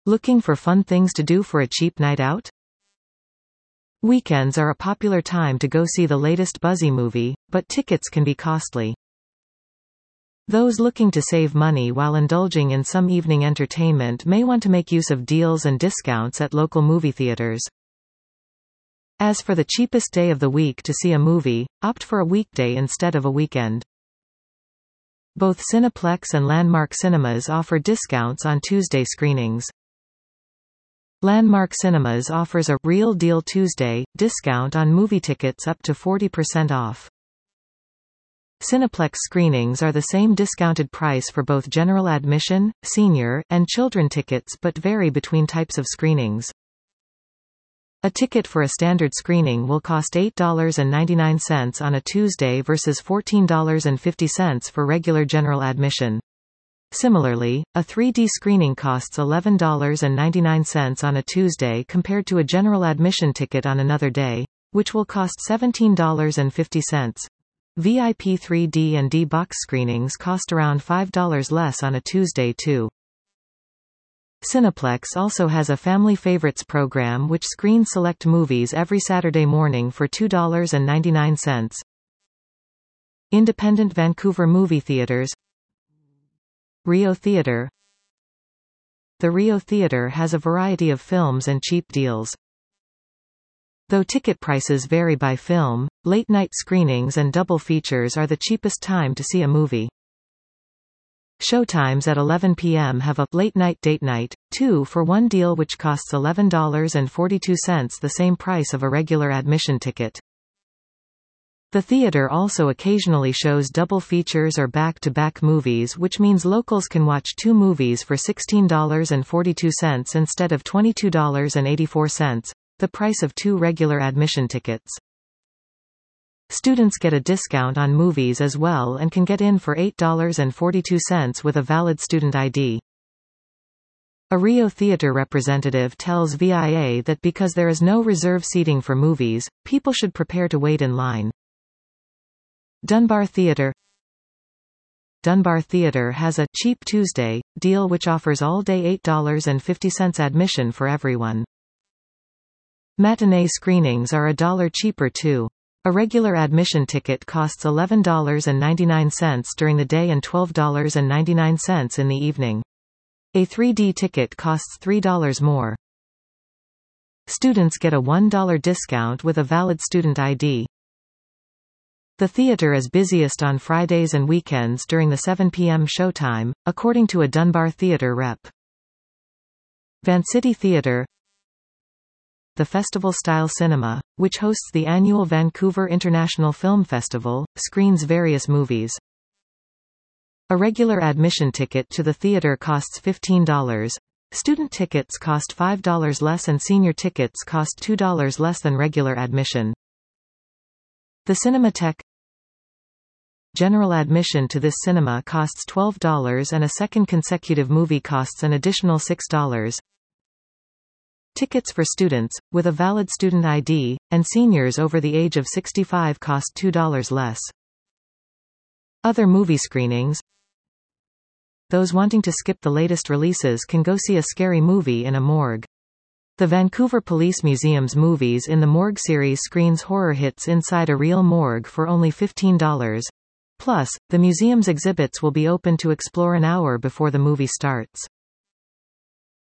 Looking for fun things to do for a cheap night out? Weekends are a popular time to go see the latest buzzy movie, but tickets can be costly. Those looking to save money while indulging in some evening entertainment may want to make use of deals and discounts at local movie theaters. As for the cheapest day of the week to see a movie, opt for a weekday instead of a weekend. Both Cineplex and Landmark Cinemas offer discounts on Tuesday screenings. Landmark Cinemas offers a Real Deal Tuesday discount on movie tickets up to 40% off. Cineplex screenings are the same discounted price for both general admission, senior, and children tickets but vary between types of screenings. A ticket for a standard screening will cost $8.99 on a Tuesday versus $14.50 for regular general admission. Similarly, a 3D screening costs $11.99 on a Tuesday compared to a general admission ticket on another day, which will cost $17.50. VIP 3D and D-box screenings cost around $5 less on a Tuesday too. Cineplex also has a Family Favorites program which screens select movies every Saturday morning for $2.99. Independent Vancouver movie theaters. Rio Theatre. The Rio Theatre has a variety of films and cheap deals. Though ticket prices vary by film, late-night screenings and double features are the cheapest time to see a movie. Showtimes at 11 p.m. have a late-night date night, 2 for 1 deal which costs $11.42, the same price of a regular admission ticket. The theater also occasionally shows double features or back-to-back movies, which means locals can watch 2 movies for $16.42 instead of $22.84, the price of 2 regular admission tickets. Students get a discount on movies as well and can get in for $8.42 with a valid student ID. A Rio Theatre representative tells VIA that because there is no reserve seating for movies, people should prepare to wait in line. Dunbar Theatre. Dunbar Theatre has a Cheap Tuesday deal which offers all-day $8.50 admission for everyone. Matinee screenings are $1 cheaper too. A regular admission ticket costs $11.99 during the day and $12.99 in the evening. A 3D ticket costs $3 more. Students get a $1 discount with a valid student ID. The theater is busiest on Fridays and weekends during the 7 p.m. showtime, according to a Dunbar Theatre rep. Vancity Theatre. The festival-style cinema, which hosts the annual Vancouver International Film Festival, screens various movies. A regular admission ticket to the theater costs $15. Student tickets cost $5 less and senior tickets cost $2 less than regular admission. The Cinematheque. General admission to this cinema costs $12 and a second consecutive movie costs an additional $6. Tickets for students, with a valid student ID, and seniors over the age of 65 cost $2 less. Other movie screenings. Those wanting to skip the latest releases can go see a scary movie in a morgue. The Vancouver Police Museum's Movies in the Morgue series screens horror hits inside a real morgue for only $15. Plus, the museum's exhibits will be open to explore an hour before the movie starts.